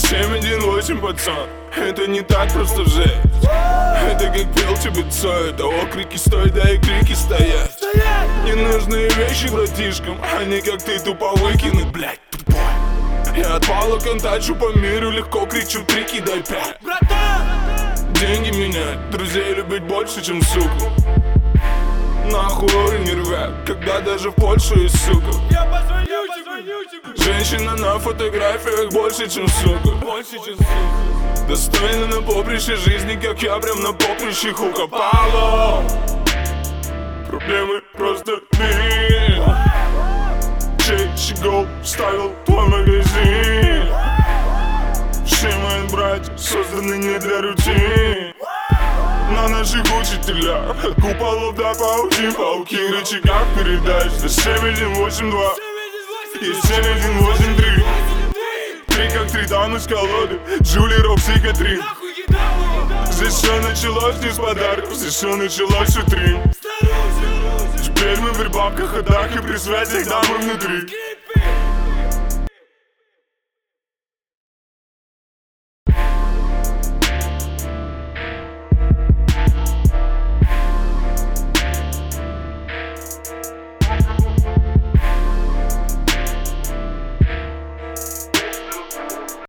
718, пацан, это не так просто в жизни. Это как пел тебе Цой, это окрики стой, да и крики стоят. Ненужные вещи братишкам, они как ты тупо выкинуть, блять, тупой. Я от палок контачу по миру, легко кричу трики, дай 5. Деньги меняют, друзей любить больше, чем суку. Нахуй не рвят, когда даже в Польшу есть сука. Я позвоню тебе. Женщина на фотографиях больше, чем сука. Достойна на поприще жизни, как я прям на поприще хука. Пало, проблемы просто ты. Чей щегол вставил твой магазин. Все мои братья созданы не для рутин. На наших учителя куполов до паутин, пауки в рычагах передач. За 7182 и 7183. Три как три дамы с колоды, Джули, Рокси, Катрин. Здесь все началось не с подарков, здесь все началось с утрин. Теперь мы при бабках, ходах и при связях дамы внутри.